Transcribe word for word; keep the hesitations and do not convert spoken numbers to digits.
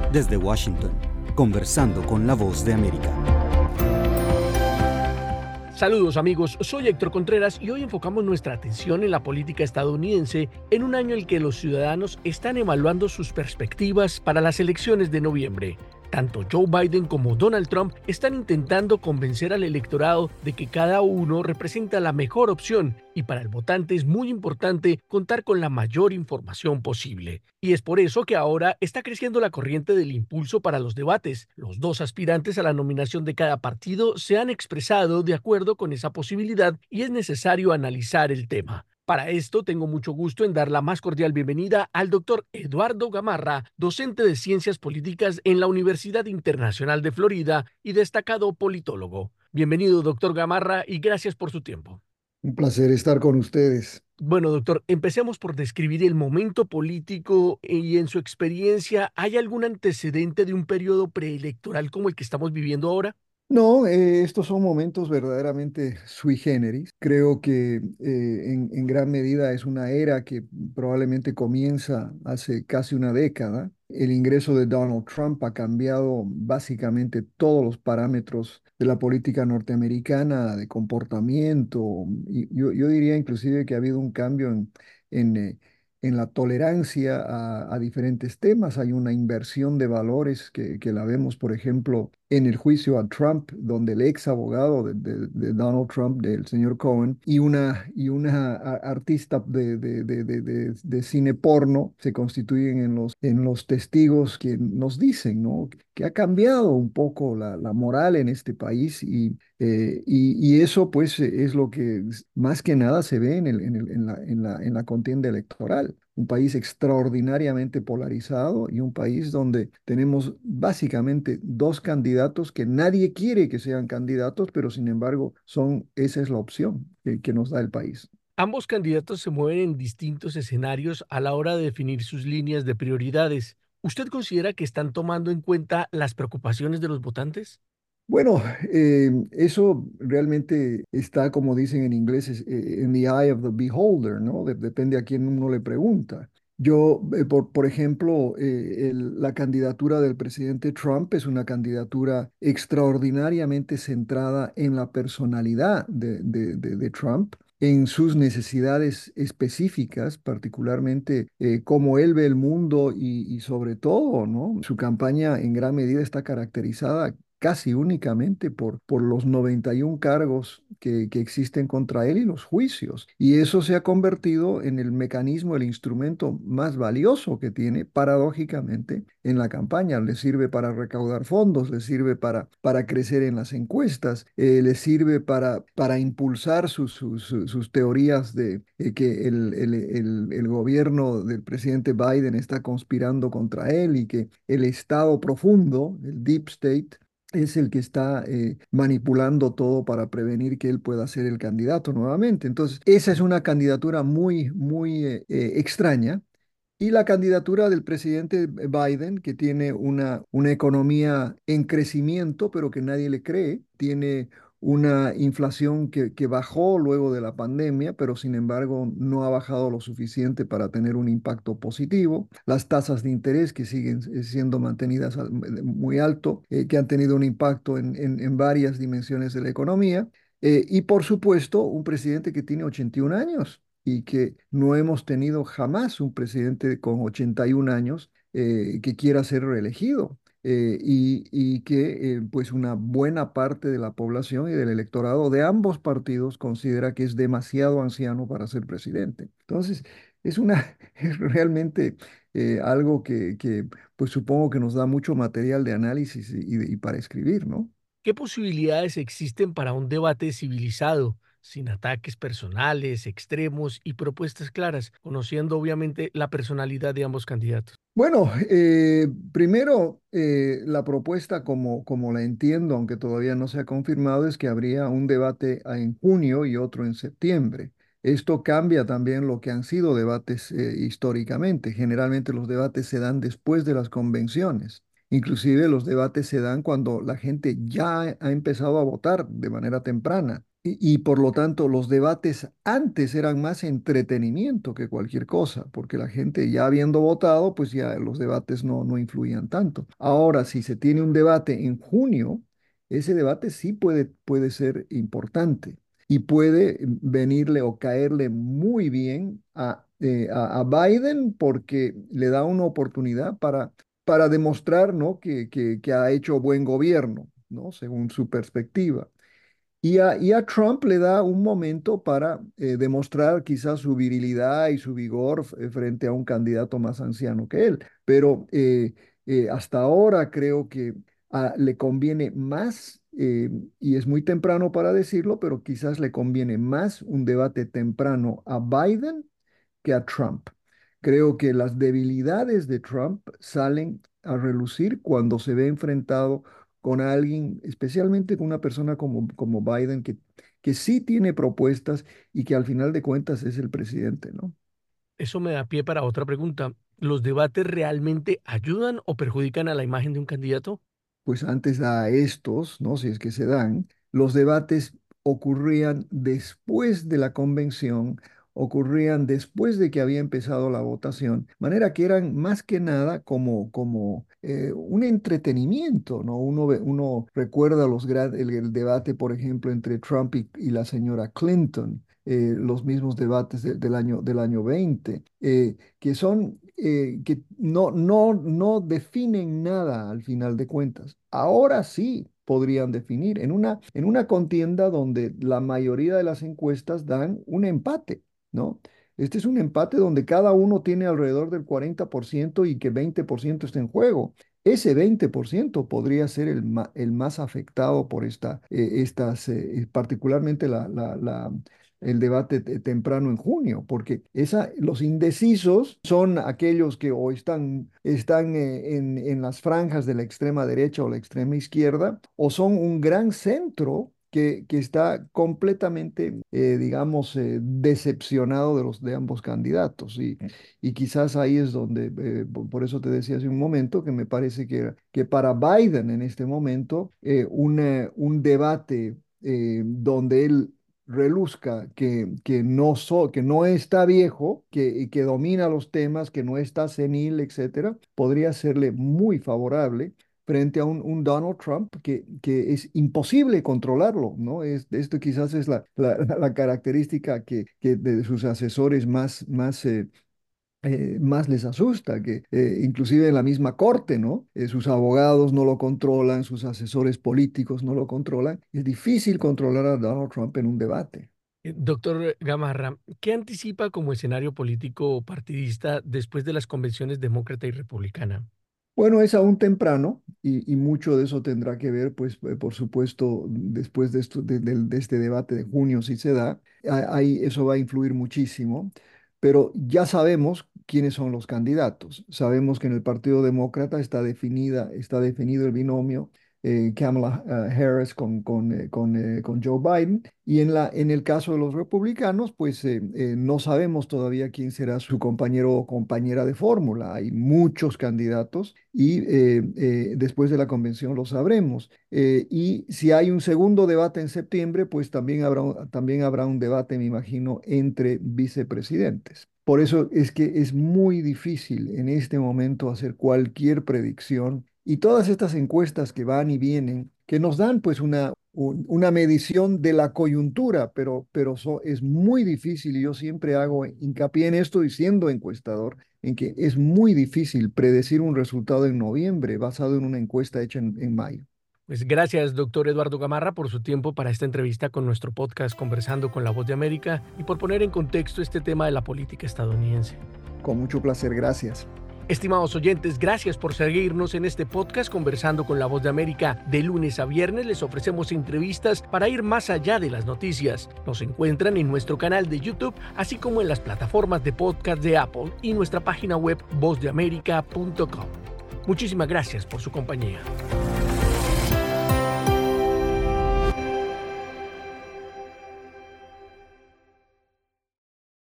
Desde Washington, conversando con la voz de América. Saludos amigos, soy Héctor Contreras y hoy enfocamos nuestra atención en la política estadounidense en un año en el que los ciudadanos están evaluando sus perspectivas para las elecciones de noviembre. Tanto Joe Biden como Donald Trump están intentando convencer al electorado de que cada uno representa la mejor opción y para el votante es muy importante contar con la mayor información posible. Y es por eso que ahora está creciendo la corriente del impulso para los debates. Los dos aspirantes a la nominación de cada partido se han expresado de acuerdo con esa posibilidad y es necesario analizar el tema. Para esto tengo mucho gusto en dar la más cordial bienvenida al doctor Eduardo Gamarra, docente de Ciencias Políticas en la Universidad Internacional de Florida y destacado politólogo. Bienvenido, doctor Gamarra, y gracias por su tiempo. Un placer estar con ustedes. Bueno, doctor, empecemos por describir el momento político y en su experiencia, ¿hay algún antecedente de un periodo preelectoral como el que estamos viviendo ahora? No, eh, estos son momentos verdaderamente sui generis. Creo que eh, en, en gran medida es una era que probablemente comienza hace casi una década. El ingreso de Donald Trump ha cambiado básicamente todos los parámetros de la política norteamericana, de comportamiento. Y yo, yo diría inclusive que ha habido un cambio en, en, eh, en la tolerancia a, a diferentes temas. Hay una inversión de valores que, que la vemos, por ejemplo, en el juicio a Trump, donde el ex abogado de, de- de Donald Trump, del señor Cohen, y una, y una a- artista de, de- de- de- de- de cine porno se constituyen en los, en los testigos que nos dicen, ¿no? Que ha cambiado un poco la, la moral en este país y, eh, y, y eso pues eh, es lo que s- más que nada se ve en el- en el- en la, en la, en la contienda electoral. Un país extraordinariamente polarizado y un país donde tenemos básicamente dos candidatos que nadie quiere que sean candidatos, pero sin embargo son, esa es la opción que, que nos da el país. Ambos candidatos se mueven en distintos escenarios a la hora de definir sus líneas de prioridades. ¿Usted considera que están tomando en cuenta las preocupaciones de los votantes? Bueno, eh, eso realmente está, como dicen en inglés, es, eh, in the eye of the beholder, ¿no? De- depende a quién uno le pregunta. Yo, eh, por, por ejemplo, eh, el- la candidatura del presidente Trump es una candidatura extraordinariamente centrada en la personalidad de, de- de- de Trump, en sus necesidades específicas, particularmente eh, cómo él ve el mundo y, y sobre todo, ¿no? Su campaña en gran medida está caracterizada casi únicamente por, por los noventa y uno cargos que, que existen contra él y los juicios. Y eso se ha convertido en el mecanismo, el instrumento más valioso que tiene, paradójicamente, en la campaña. Le sirve para recaudar fondos, le sirve para, para crecer en las encuestas, eh, le sirve para, para impulsar sus, sus, sus- sus teorías de eh, que el, el, el, el gobierno del presidente Biden está conspirando contra él y que el Estado profundo, el Deep State, es el que está eh, manipulando todo para prevenir que él pueda ser el candidato nuevamente. Entonces, esa es una candidatura muy, muy eh, eh, extraña. Y la candidatura del presidente Biden, que tiene una, una economía en crecimiento, pero que nadie le cree, tiene una inflación que, que bajó luego de la pandemia, pero sin embargo no ha bajado lo suficiente para tener un impacto positivo. Las tasas de interés que siguen eh, siendo mantenidas al- muy alto, eh, que han tenido un impacto en, en- en varias dimensiones de la economía. Eh, y por supuesto, un presidente que tiene ochenta y un años y que no hemos tenido jamás un presidente con ochenta y un años eh, que quiera ser reelegido. eh, y, y que eh, pues una buena parte de la población y del electorado de ambos partidos considera que es demasiado anciano para ser presidente. Entonces, es una, es realmente eh, algo que, que, pues supongo que nos da mucho material de análisis y, y y para escribir, ¿no? ¿Qué posibilidades existen para un debate civilizado, sin ataques personales, extremos y propuestas claras, conociendo obviamente la personalidad de ambos candidatos? Bueno, eh, primero, eh, la propuesta como, como la entiendo, aunque todavía no se ha confirmado, es que habría un debate ah, en junio y otro en septiembre. Esto cambia también lo que han sido debates eh, históricamente. Generalmente los debates se dan después de las convenciones. Inclusive los debates se dan cuando la gente ya ha empezado a votar de manera temprana. Y, y por lo tanto, los debates antes eran más entretenimiento que cualquier cosa, porque la gente ya habiendo votado, pues ya los debates no, no influían tanto. Ahora, si se tiene un debate en junio, ese debate sí puede, puede ser importante y puede venirle o caerle muy bien a, eh, a, a Biden porque le da una oportunidad para, para demostrar, ¿no? que, que, que ha hecho buen gobierno, ¿no? Según su perspectiva. Y a, y a Trump le da un momento para eh, demostrar quizás su virilidad y su vigor eh, frente a un candidato más anciano que él. Pero eh, eh, hasta ahora creo que ah, le conviene más, eh, y es muy temprano para decirlo, pero quizás le conviene más un debate temprano a Biden que a Trump. Creo que las debilidades de Trump salen a relucir cuando se ve enfrentado con alguien, especialmente con una persona como, como Biden, que, que sí tiene propuestas y que al final de cuentas es el presidente, ¿no? Eso me da pie para otra pregunta. ¿Los debates realmente ayudan o perjudican a la imagen de un candidato? Pues antes a estos, ¿no? Si es que se dan, los debates ocurrían después de la convención, ocurrían después de que había empezado la votación, manera que eran más que nada como, como eh, un entretenimiento, ¿no? Uno, ve- uno recuerda los gran- el, el debate, por ejemplo, entre Trump y, y la señora Clinton. Eh, los mismos debates de- del año, del año veinte, eh, que son eh, que no, no, no definen nada al final de cuentas. Ahora sí podrían definir en una, en una contienda donde la mayoría de las encuestas dan un empate, ¿no? Este es un empate donde cada uno tiene alrededor del cuarenta por ciento y que veinte por ciento está en juego. Ese veinte por ciento podría ser el, ma- el más afectado por esta, eh, estas, eh, particularmente la, la, la, el debate te- temprano en junio, porque esa, los indecisos son aquellos que o están, están eh, en, en las franjas de la extrema derecha o la extrema izquierda, o son un gran centro que, que está completamente, eh, digamos, eh, decepcionado de los de ambos candidatos. Y, y quizás ahí es donde, eh, po- por eso te decía hace un momento, que me parece que, que para Biden en este momento, eh, un, eh, un debate eh, donde él reluzca que, que, no so- que no está viejo, que, y que domina los temas, que no está senil, etcétera, podría serle muy favorable frente a un, un Donald Trump que, que es imposible controlarlo, ¿no? Es, esto quizás es la, la, la característica que, que de sus asesores más, más eh, eh, más les asusta, que eh, inclusive en la misma corte, ¿no? Eh, sus abogados no lo controlan, sus asesores políticos no lo controlan. Es difícil controlar a Donald Trump en un debate. Eh, Doctor Gamarra, ¿qué anticipa como escenario político partidista después de las convenciones demócrata y republicana? Bueno, es aún temprano y, y mucho de eso tendrá que ver, pues, eh, por supuesto, después de, esto, de, del- de este debate de junio, si se da, a- ahí eso va a influir muchísimo, pero ya sabemos quiénes son los candidatos. Sabemos que en el Partido Demócrata está definida, está definido el binomio eh, Kamala eh, Harris con, con, eh, con, eh, con Joe Biden. Y en la, en el caso de los republicanos, pues eh, eh, no sabemos todavía quién será su compañero o compañera de fórmula. Hay muchos candidatos y eh, eh, después de la convención lo sabremos. Eh, y si hay un segundo debate en septiembre, pues también habrá, un- también habrá un debate, me imagino, entre vicepresidentes. Por eso es que es muy difícil en este momento hacer cualquier predicción y todas estas encuestas que van y vienen, que nos dan pues una, un- una medición de la coyuntura, pero, pero so- es muy difícil y yo siempre hago hincapié en esto y siendo encuestador, en que es muy difícil predecir un resultado en noviembre basado en una encuesta hecha en, en mayo. Pues gracias, doctor Eduardo Gamarra, por su tiempo para esta entrevista con nuestro podcast Conversando con la Voz de América y por poner en contexto este tema de la política estadounidense. Con mucho placer, gracias. Estimados oyentes, gracias por seguirnos en este podcast Conversando con la Voz de América. De lunes a viernes les ofrecemos entrevistas para ir más allá de las noticias. Nos encuentran en nuestro canal de YouTube, así como en las plataformas de podcast de Apple y nuestra página web voz de américa punto com. Muchísimas gracias por su compañía.